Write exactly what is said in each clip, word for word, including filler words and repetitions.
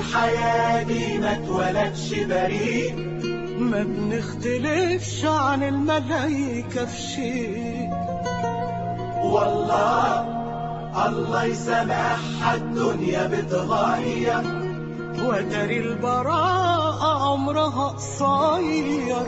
الحياة دي ما اتولدش بريء، ما بنختلفش عن الملايكة في شيء. والله الله يسامحها الدنيا بتغير، وتري البراءة عمرها قصير.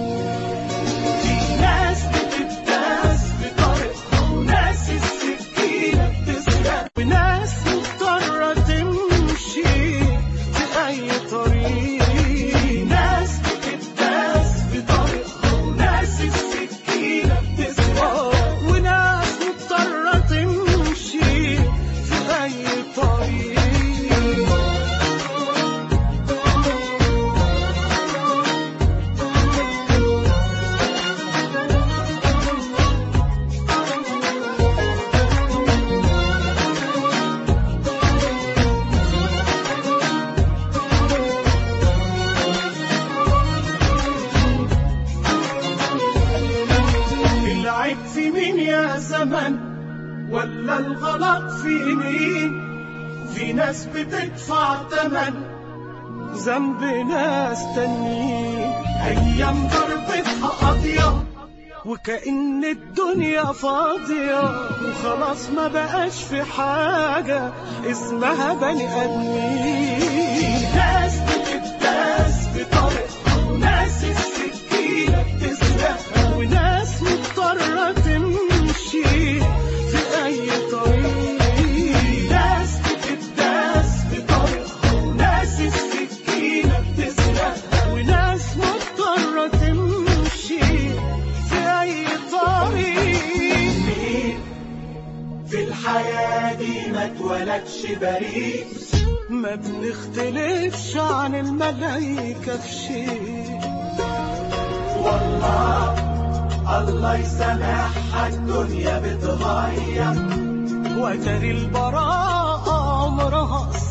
في ناس بتداس بطريقها وناس السكينة بتسرق، وناس مضطرة تمشي في أي طريق. في ناس بتداس بطريقها وناس السكينة بتسرق، وناس مضطرة تمشي في أي طريق. العيب في مين يا زمن ولا الغلط في مين؟ في ناس بتدفع تمن ذنب ناس تانيين. أيام ضربتها قاضية وكأن الدنيا فاضية، وخلاص ما بقاش في حاجة اسمها بني آدمين. ناس بتداس بطريقها وناس السكينة بتسرق، وناس مضطرة تمشي في أي طريق. ناس بتداس بطريقها وناس السكينة بتسرق، وناس مضطرة تمشي في أي طريق. مين في الحياة دي ما اتولدش بريء، ما بنختلفش عن الملايكة في شيء. والله الله يسامحها الدنيا بتغير، وتري البراءة عمرها